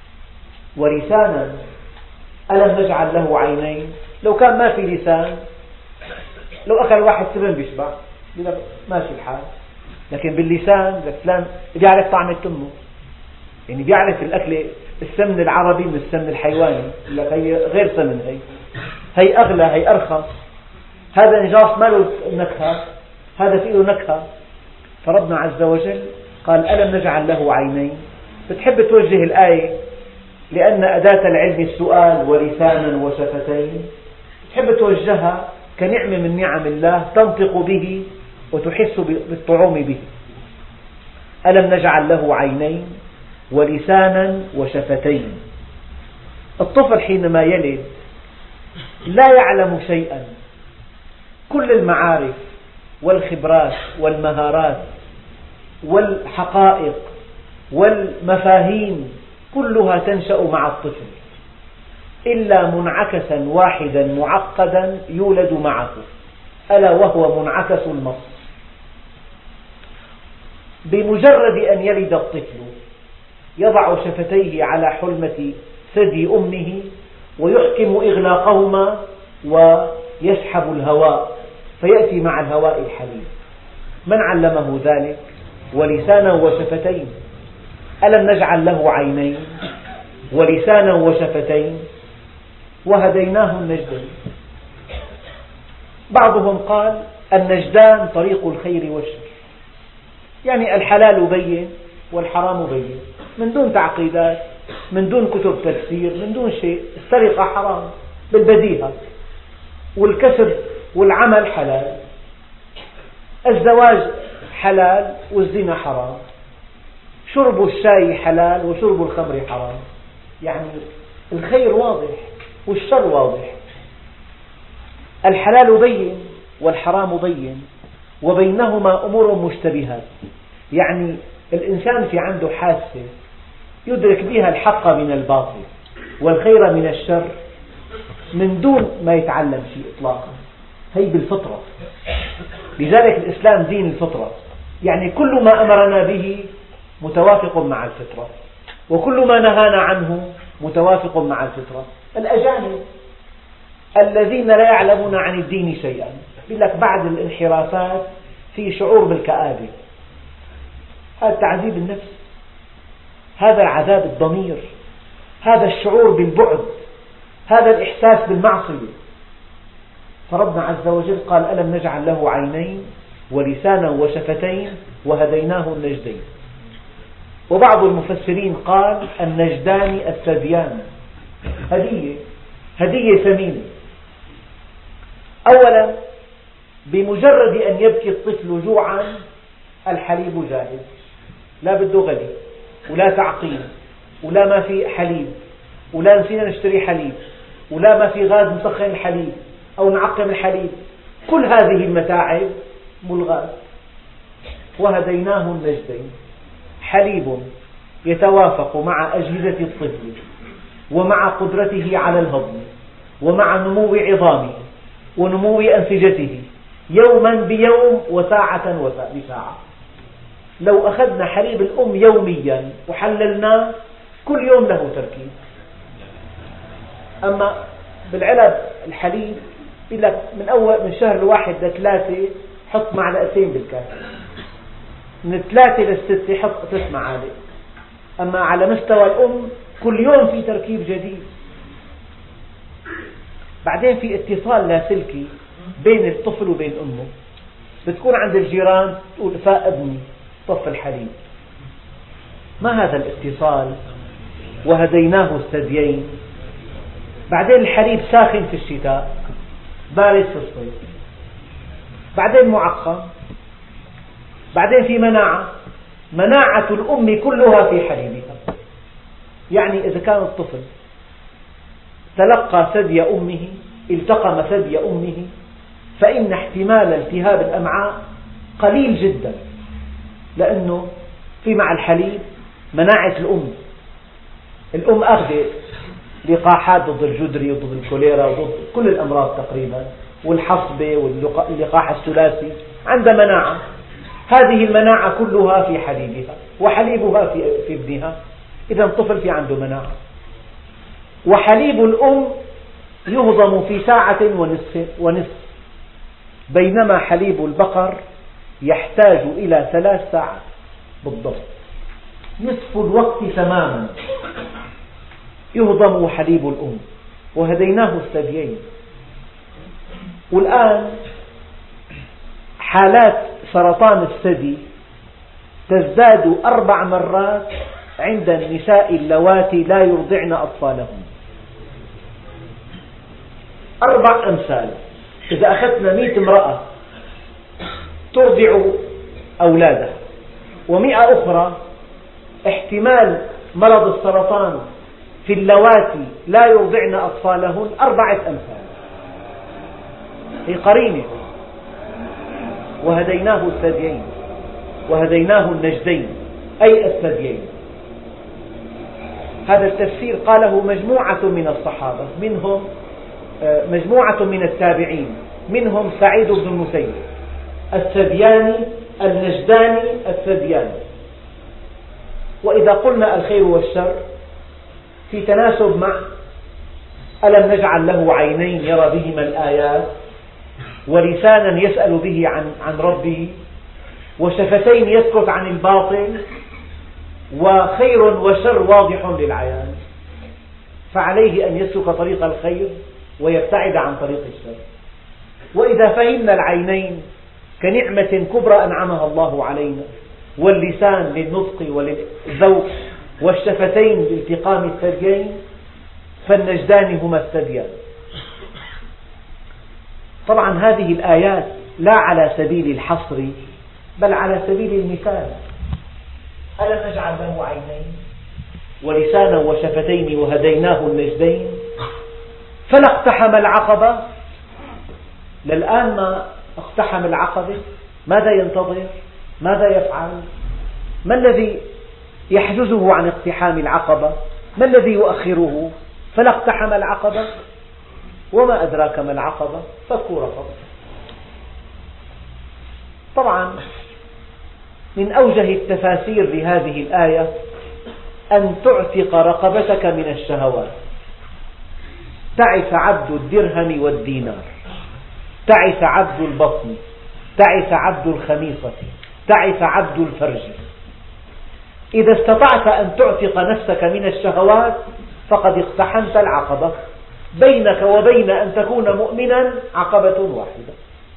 ولسانا ألم نجعل له عينين. لو كان ما في لسان، لو أكل واحد سبن بيشبع، ماشي الحال. لكن باللسان لك فلان بيعرف طعم التمه، يعني بيعرف الأكل السمن العربي من السمن الحيواني، لك هي غير سمن، هي هي أغلى، هي أرخص، هذا نجاص ما له نكهة، هذا فيه نكهة. فربنا عز وجل قال: ألم نجعل له عينين. بتحب توجه الآية لأن أداة العلم السؤال ولسانا وشفتين، تحب توجهها كنعمة من نعم الله تنطق به وتحس بالطعوم به. ألم نجعل له عينين ولسانا وشفتين. الطفل حينما يلد لا يعلم شيئا، كل المعارف والخبرات والمهارات والحقائق والمفاهيم كلها تنشأ مع الطفل، إلا منعكسا واحدا معقدا يولد معه، ألا وهو منعكس النص. بمجرد أن يلد الطفل يضع شفتيه على حلمة ثدي أمه ويحكم إغلاقهما ويسحب الهواء، فيأتي مع الهواء الحليب. من علمه ذلك؟ ولسانا وشفتين. ألم نجعل له عينين ولسانا وشفتين وهديناه النجدين. بعضهم قال النجدان طريق الخير والشر، يعني الحلال بين والحرام بين، من دون تعقيدات، من دون كتب تفسير، من دون شيء. السرقة حرام بالبديهة، والكسب والعمل حلال، الزواج حلال والزنا حرام، شرب الشاي حلال وشرب الخمر حرام. يعني الخير واضح والشر واضح، الحلال بين والحرام بين، وبينهما أمور مشتبهات. يعني الإنسان في عنده حاسة يدرك بها الحق من الباطل والخير من الشر من دون ما يتعلم شيء إطلاقا، هي بالفطرة. لذلك الإسلام دين الفطرة، يعني كل ما أمرنا به متوافق مع الفطرة، وكل ما نهانا عنه متوافق مع الفطرة. الأجانب الذين لا يعلمون عن الدين شيئا، يقول لك بعد الانحرافات في شعور بالكآبة، هذا تعذيب النفس، هذا عذاب الضمير. هذا الشعور بالبعد، هذا الإحساس بالمعصية. فربنا عز وجل قال ألم نجعل له عينين ولسانا وشفتين وهديناه النجدين. وبعض المفسرين قال النجدان الثديان، هدية هدية ثمينة. أولا بمجرد أن يبكي الطفل جوعا الحليب جاهز، لا بده غلي ولا تعقيم ولا ما في حليب ولا نسينا نشتري حليب ولا ما في غاز نسخن الحليب أو نعقم الحليب، كل هذه المتاعب ملغاة. وهديناه النجدين، حليب يتوافق مع أجهزة الطفل ومع قدرته على الهضم ومع نمو عظامه ونمو أنسجته يوما بيوم وساعة بساعة. لو أخذنا حليب الأم يوميا وحللناه كل يوم له تركيز. أما بالعلب الحليب يقول لك من أول من شهر الواحد لثلاثة حط معلقتين بالكاس، من ثلاثة للستة حط ثلاث معالق. أما على مستوى الأم كل يوم في تركيب جديد. بعدين في اتصال لاسلكي بين الطفل وبين أمه، بتكون عند الجيران تقول فاء ابني طف الحليب. ما هذا الاتصال؟ وهديناه الثديين. بعدين الحليب ساخن في الشتاء بارد في الصيف، بعدين معقم، بعدين في مناعة، مناعة الأم كلها في حليبها. يعني إذا كان الطفل تلقى ثدي أمه التقم ثدي أمه فإن احتمال التهاب الأمعاء قليل جدا، لأنه في مع الحليب مناعة الأم. الأم أخذت لقاحات ضد الجدري وضد الكوليرا وضد كل الأمراض تقريبا والحصبة واللقاح الثلاثي، عندها مناعة. هذه المناعة كلها في حليبها وحليبها في ابنها، إذا الطفل في عنده مناعة. وحليب الأم يهضم في ساعة ونصف, ونصف بينما حليب البقر يحتاج إلى ثلاث ساعات بالضبط، نصف الوقت تماما يهضم حليب الأم. وهديناه الثديين. والآن حالات سرطان الثدي تزداد أربع مرات عند النساء اللواتي لا يرضعن أطفالهن، أربع أمثال. إذا أخذنا مئة امرأة ترضع أولادها ومئة أخرى احتمال مرض السرطان في اللواتي لا يرضعن أطفالهن أربعة أمثال، هي قرينة. وهديناه الثديين وهديناه النجدين أي الثديين. هذا التفسير قاله مجموعة من الصحابة، منهم مجموعة من التابعين، منهم سعيد بن المسيب. الثديان النجدان الثديان. وإذا قلنا الخير والشر في تناسب مع ألم نجعل له عينين يرى بهما الآيات ولسانا يسأل به عن عن ربه وشفتين يسكت عن الباطل وخير وشر واضح للعيان، فعليه أن يسلك طريق الخير ويبتعد عن طريق الشر. وإذا فهمنا العينين كنعمة كبرى أنعمها الله علينا، واللسان للنطق وللذوق، والشفتين لالتقام الثديين، فالنجدان هما الثديان. طبعا هذه الآيات لا على سبيل الحصر بل على سبيل المثال. ألم نجعل له عينين ولسانا وشفتين وهديناه النجدين فلا اقتحم العقبة. للآن ما اقتحم العقبة، ماذا ينتظر؟ ماذا يفعل؟ ما الذي يحجزه عن اقتحام العقبة؟ ما الذي يؤخره؟ فلا اقتحم العقبة وما أدراك ما العقبة فك رقبة. طبعا من أوجه التفاسير لهذه الآية أن تعتق رقبتك من الشهوات. تعس عبد الدرهم والدينار، تعس عبد البطن، تعس عبد الخميصة، تعس عبد الفرج. إذا استطعت أن تعتق نفسك من الشهوات فقد اقتحمت العقبة. بينك وبين أن تكون مؤمنا عقبة واحدة،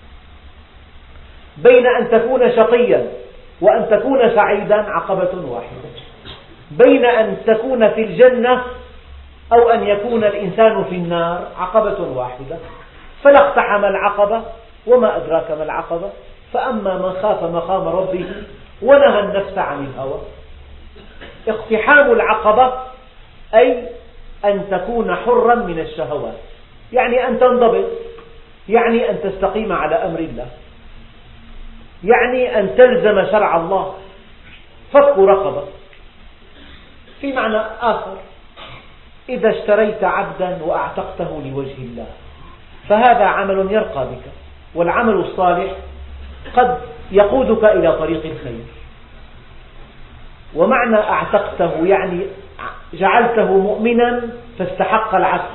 بين أن تكون شقيا وأن تكون سعيدا عقبة واحدة، بين أن تكون في الجنة أو أن يكون الإنسان في النار عقبة واحدة. فلا اقتحم العقبة وما أدراك ما العقبة، فأما من خاف مقام ربه ونهى النفس عن الهوى. اقتحام العقبة أي أن تكون حرا من الشهوات، يعني أن تنضبط، يعني أن تستقيم على أمر الله، يعني أن تلزم شرع الله. فك رقبة في معنى آخر، إذا اشتريت عبدا وأعتقته لوجه الله فهذا عمل يرقى بك، والعمل الصالح قد يقودك إلى طريق الخير. ومعنى أعتقته يعني جعلته مؤمنا فاستحق العتق،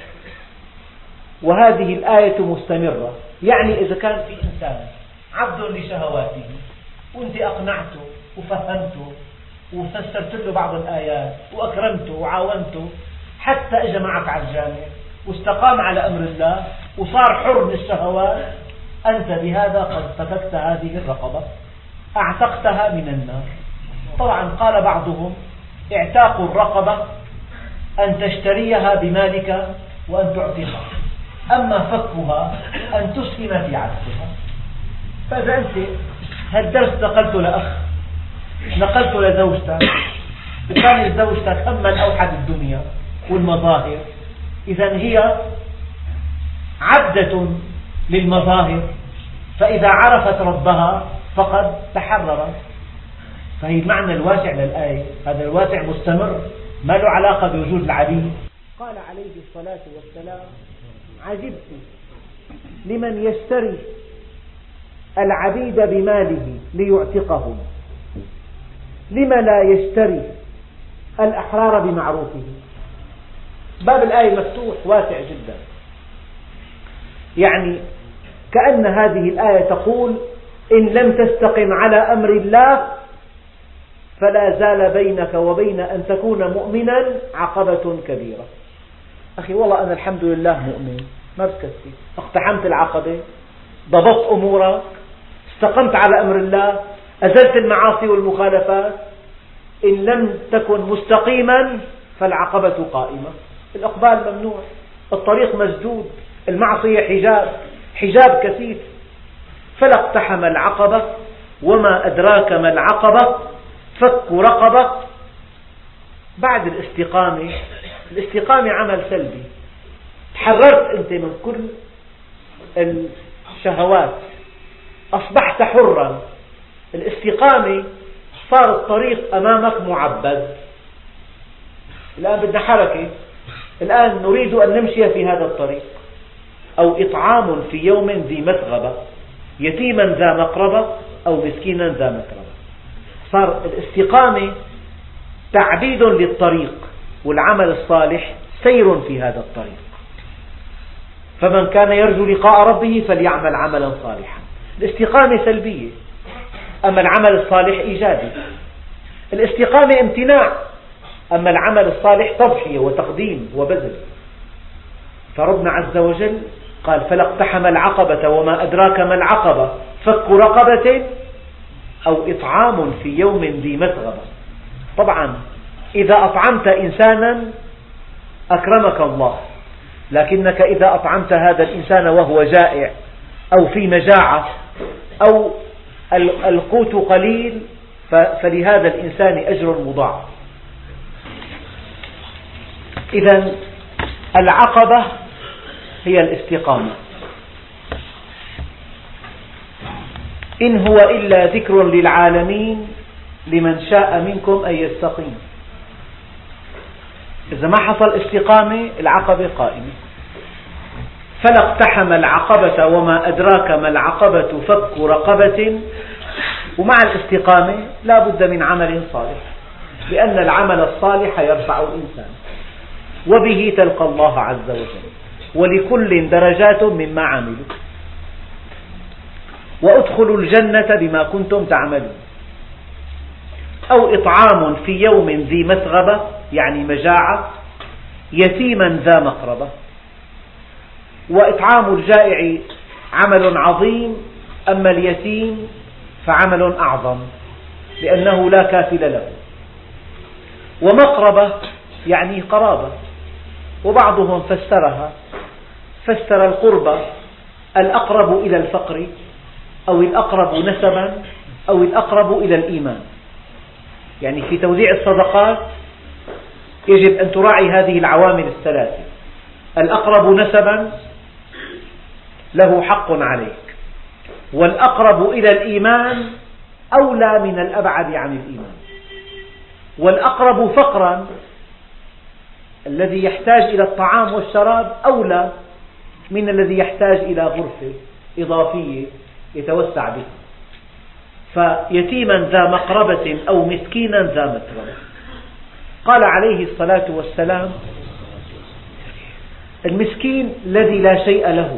وهذه الآية مستمرة. يعني إذا كان في إنسان عبد لشهواته وأنت أقنعته وفهمته وفسرت له بعض الآيات وأكرمته وعاونته حتى أجى معك على الجامع واستقام على أمر الله وصار حر من الشهوات، أنت بهذا قد فككت هذه الرقبة، أعتقتها من النار. طبعا قال بعضهم اعتاق الرقبة أن تشتريها بمالك وأن تعتقها، أما فكها أن تسهم في عتقها. فإذا أنت هالدرس نقلته لأخ، نقلته لزوجتك، كانت زوجتك هم الأوحد الدنيا والمظاهر، إذا هي عبدة للمظاهر، فإذا عرفت ربها فقد تحررت. فهي المعنى الواسع للآية، هذا الواسع مستمر ما له علاقة بوجود العبيد. قال عليه الصلاة والسلام: عجبت لمن يشتري العبيد بماله ليعتقهم، لم لا يشتري الأحرار بمعروفه. باب الآية مفتوح واسع جدا، يعني كأن هذه الآية تقول: إن لم تستقم على أمر الله فلا زال بينك وبين أن تكون مؤمنا عقبة كبيرة. أخي والله أنا الحمد لله مؤمن، ما بتكفي، اقتحمت العقبة، ضبطت أمورك، استقمت على أمر الله، أزلت المعاصي والمخالفات. إن لم تكن مستقيما فالعقبة قائمة، الإقبال ممنوع، الطريق مسدود، المعصية حجاب حجاب كثيف. فلا اقتحم العقبة وما أدراك ما العقبة فك رقبة. بعد الاستقامة، الاستقامة عمل سلبي، تحررت أنت من كل الشهوات، أصبحت حرا. الاستقامة صار الطريق أمامك معبد. الآن بدنا حركة، الآن نريد أن نمشي في هذا الطريق. أو إطعام في يوم ذي مسغبة، يتيما ذا مقربة أو مسكينا ذا متربة. صار الاستقامة تعبيد للطريق، والعمل الصالح سير في هذا الطريق. فمن كان يرجو لقاء ربه فليعمل عملا صالحا. الاستقامة سلبية، أما العمل الصالح إيجابي. الاستقامة امتناع، أما العمل الصالح تضحية وتقديم وبذل. فربنا عز وجل قال: فلا اقتحم العقبة وما أدراك ما العقبة فك رقبة أو إطعام في يوم ذي مسغبة. طبعا إذا أطعمت إنسانا أكرمك الله، لكنك إذا أطعمت هذا الإنسان وهو جائع أو في مجاعة أو القوت قليل فلهذا الإنسان أجر مضاعف. إذن العقبة هي الاستقامة. إن هو إلا ذكر للعالمين لمن شاء منكم أن يستقيم. إذا ما حصل استقامة العقبة قائمة. فلا اقتحم العقبة وما أدراك ما العقبة فك رقبة. ومع الاستقامة لا بد من عمل صالح، لأن العمل الصالح يرفع الإنسان، وبه تلقى الله عز وجل، ولكل درجات مما عملوا. وادخلوا الجنة بما كنتم تعملون. أو إطعام في يوم ذي مسغبة يعني مجاعة، يتيما ذا مقربة. وإطعام الجائع عمل عظيم، أما اليتيم فعمل أعظم لأنه لا كافل له. ومقربة يعني قرابة، وبعضهم فسرها فسر القربة الأقرب إلى الفقر أو الأقرب نسبا أو الأقرب إلى الإيمان. يعني في توزيع الصدقات يجب أن تراعي هذه العوامل الثلاثة: الأقرب نسبا له حق عليك، والأقرب إلى الإيمان أولى من الأبعد عن الإيمان، والأقرب فقرا الذي يحتاج إلى الطعام والشراب أولى من الذي يحتاج إلى غرفة إضافية يتوسع بها. فيتيما ذا مقربة أو مسكينا ذا متربة. قال عليه الصلاة والسلام: المسكين الذي لا شيء له،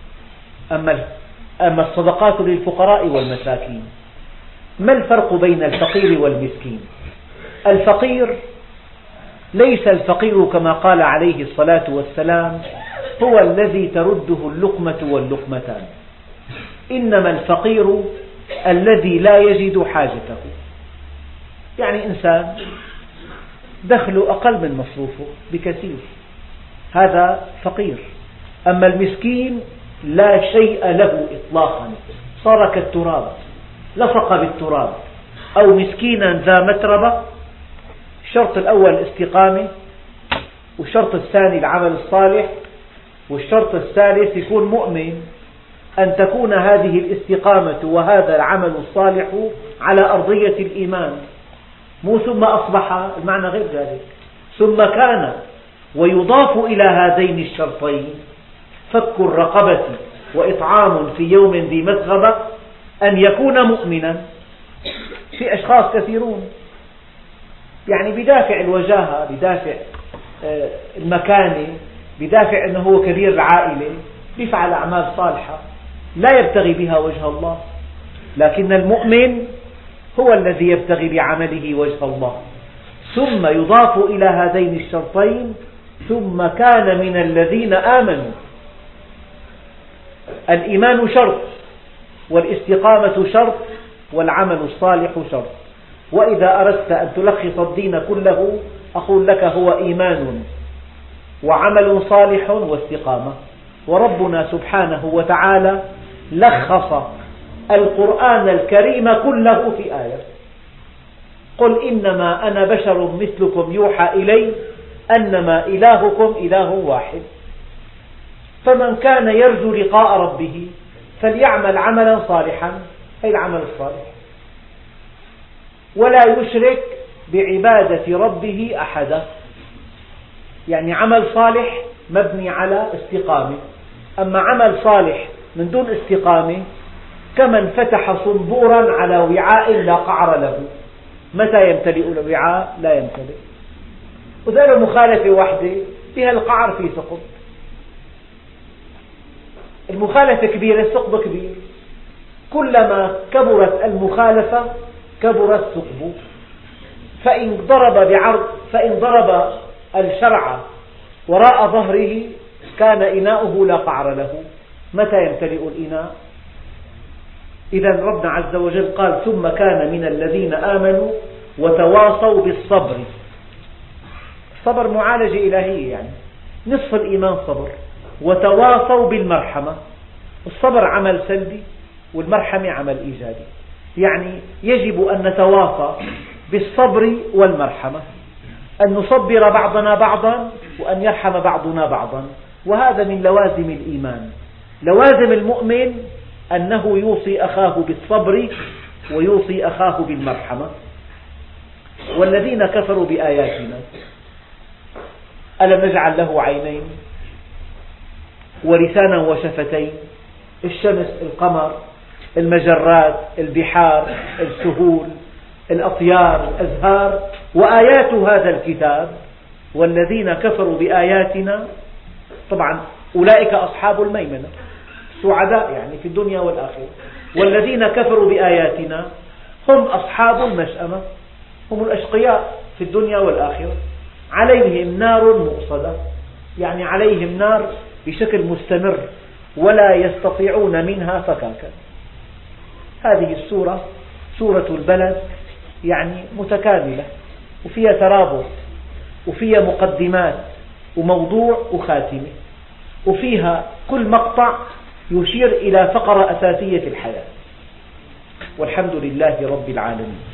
أما الصدقات للفقراء والمساكين. ما الفرق بين الفقير والمسكين؟ الفقير ليس الفقير كما قال عليه الصلاة والسلام هو الذي ترده اللقمة واللقمتان، إنما الفقير الذي لا يجد حاجته. يعني إنسان دخله أقل من مصروفه بكثير، هذا فقير. أما المسكين لا شيء له إطلاقا، صار كالتراب، لصق بالتراب. أو مسكينا ذا متربة، الشرط الأول الاستقامة، والشرط الثاني العمل الصالح، والشرط الثالث يكون مؤمن، أن تكون هذه الاستقامة وهذا العمل الصالح على أرضية الإيمان، مو ثم أصبح، المعنى غير ذلك، ثم كان. ويضاف إلى هذين الشرطين فك الرقبة وإطعام في يوم ذي مسغبة أن يكون مؤمنا. في أشخاص كثيرون يعني بدافع الوجاهة، بدافع المكانة، بدافع أنه هو كبير العائلة يفعل أعمال صالحة لا يبتغي بها وجه الله، لكن المؤمن هو الذي يبتغي بعمله وجه الله. ثم يضاف إلى هذين الشرطين ثم كان من الذين آمنوا. الإيمان شرط، والاستقامة شرط، والعمل الصالح شرط. وإذا أردت أن تلخص الدين كله أقول لك هو إيمان وعمل صالح واستقامة. وربنا سبحانه وتعالى لخص القرآن الكريم كله في آية: قل إنما أنا بشر مثلكم يوحى إلي أنما إلهكم إله واحد، فمن كان يرجو لقاء ربه فليعمل عملا صالحا، أي العمل الصالح، ولا يشرك بعبادة ربه أحدا. يعني عمل صالح مبني على استقامة، أما عمل صالح من دون استقامة كمن فتح صنبورا على وعاء لا قعر له، متى يمتلئ الوعاء؟ لا يمتلئ. وذلك مخالفة واحدة بها القعر في ثقب، المخالفة كبيرة الثقب كبير، كلما كبرت المخالفة كبر الثقب. فإن ضرب بعرض فإن ضرب الشرع وراء ظهره كان إناؤه لا قعر له، متى يمتلئ الإناء؟ إذا ربنا عز وجل قال: ثم كان من الذين آمنوا وتواصوا بالصبر. الصبر معالجة إلهية، يعني نصف الإيمان صبر. وتواصوا بالمرحمة، الصبر عمل سلبي والمرحمة عمل إيجابي، يعني يجب أن نتواصى بالصبر والمرحمة، أن نصبر بعضنا بعضا وأن يرحم بعضنا بعضا. وهذا من لوازم الإيمان. لوازم المؤمن أنه يوصي أخاه بالصبر ويوصي أخاه بالمرحمة. والذين كفروا بآياتنا ألم نجعل له عينين ولسانا وشفتين، الشمس، القمر، المجرات، البحار، السهول، الأطيار، الأزهار، وآيات هذا الكتاب. والذين كفروا بآياتنا طبعا أولئك أصحاب الميمنة، سعداء يعني في الدنيا والآخرة. والذين كفروا بآياتنا هم أصحاب المشأمة، هم الأشقياء في الدنيا والآخرة. عليهم نار مؤصدة، يعني عليهم نار بشكل مستمر ولا يستطيعون منها فكاكا. هذه السورة سورة البلد يعني متكاملة، وفيها ترابط، وفيها مقدمات وموضوع وخاتمة، وفيها كل مقطع يشير إلى فقرة أساسية في الحياة. والحمد لله رب العالمين.